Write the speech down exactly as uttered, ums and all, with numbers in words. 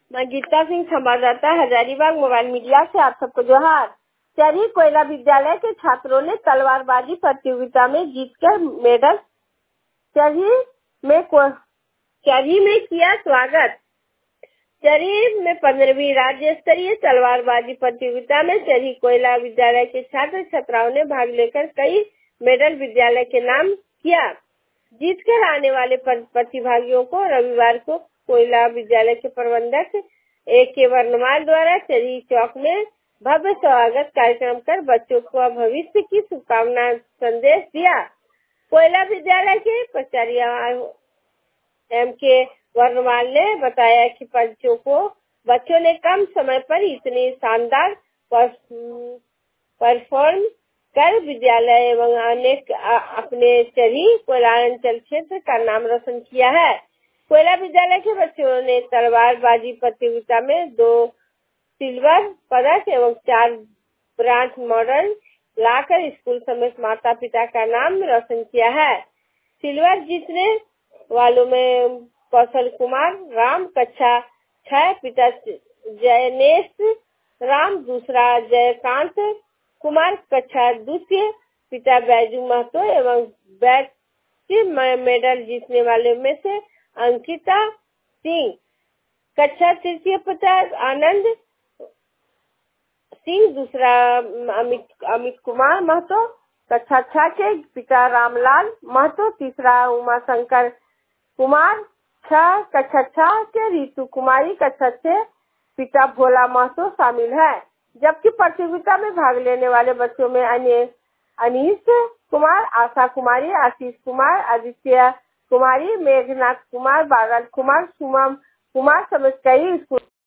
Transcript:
मैं गीता सिंह, संवाददाता Hazaribagh mobile media से आप सबको जोहार। चरही कोयला विद्यालय के छात्रों ने तलवारबाजी प्रतियोगिता में जीतकर मेडल चरही में चरही में किया स्वागत। चरही में पंद्रहवीं राज्य स्तरीय तलवारबाजी प्रतियोगिता में चरही कोयला विद्यालय के छात्र छात्राओं ने भाग लेकर कई मेडल विद्यालय के नाम किया। जीतकर आने वाले प्रतिभागियों को रविवार को कोयला विद्यालय के प्रबंधक ए के वर्णमाल द्वारा चरही चौक में भव्य स्वागत कार्यक्रम कर बच्चों को भविष्य की शुभकामना संदेश दिया। कोयला विद्यालय के प्राचार्य एम के वर्णमाल ने बताया कि बच्चों को बच्चों ने कम समय पर इतनी शानदार परफॉर्म कर विद्यालय एवं अनेक अपने चरही कोयलांचल क्षेत्र का नाम रोशन किया है। कोयला विद्यालय के बच्चों ने तलवारबाजी प्रतियोगिता में दो सिल्वर पदक एवं चार ब्रांज मेडल लाकर स्कूल समेत माता पिता का नाम रोशन किया है। सिल्वर जीतने वालों में कौशल कुमार राम कक्षा छह, पिता जयनेश राम, दूसरा जयकांत कुमार कक्षा द्वितीय, पिता बैजू महतो एवं बैट मेडल जीतने वाले में से अंकिता सिंह कक्षा तृतीय, पिता आनंद सिंह, दूसरा अमित अमित कुमार महतो कक्षा छह के, पिता रामलाल महतो, तीसरा उमा शंकर कुमार छह कक्षा छह के, रीतू कुमारी कक्षा छह, पिता भोला महतो शामिल है। जबकि प्रतियोगिता में भाग लेने वाले बच्चों में अन्य अनीश कुमार, आशा कुमारी, आशीष कुमार, आदित्य कुमारी, मेघनाथ कुमार, बादल कुमार, सुमम कुमार समेत कई